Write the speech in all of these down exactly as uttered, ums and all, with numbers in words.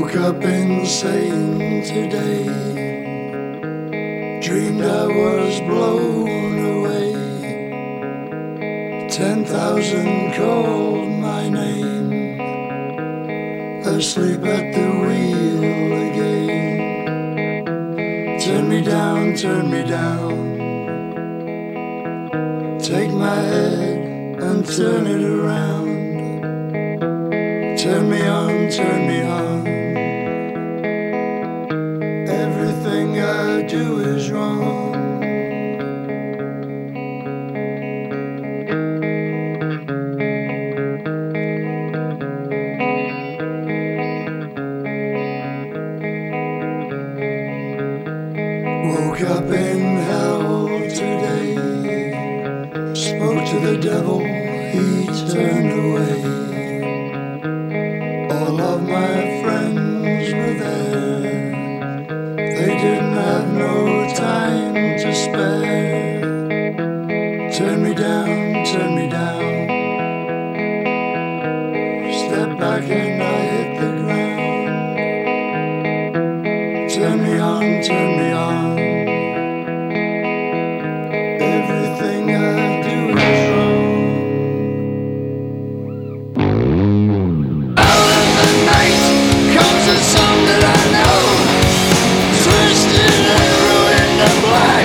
Woke up insane today. Dreamed I was blown away. Ten thousand called my name. Asleep at the wheel again. Turn me down, turn me down. Take my head and turn it around. Turn me on, turn me on. Everything I do is wrong. Woke up in hell today. Spoke to the devil, he turned away. All of my friends were there. They didn't have no time to spare. Turn me down, turn me down. Step back and I hit the ground. Turn me on, turn me on. Everything I do is wrong. Out in the night comes a song that I know, twisted and ruined and black.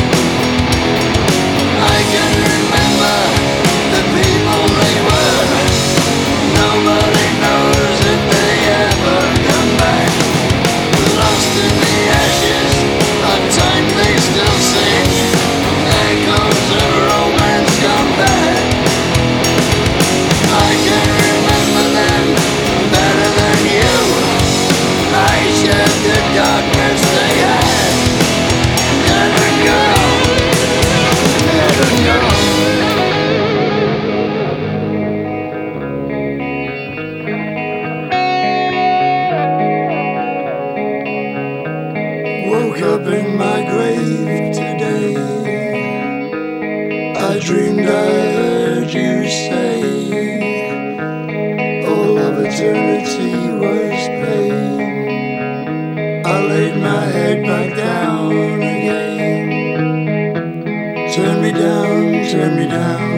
I can remember the people they were. Nobody knows if they ever come back. Lost in the ashes of time, they still sing. Echoes of romance come back. I can remember them better than you. I shared the darkness they had. Let her go, let her go. Woke up in my grave today. I dreamed I heard you say all of eternity was pain. I laid my head back down again. Turn me down, turn me down.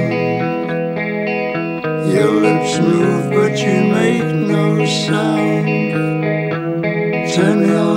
Your lips move but you make no sound. Turn me on.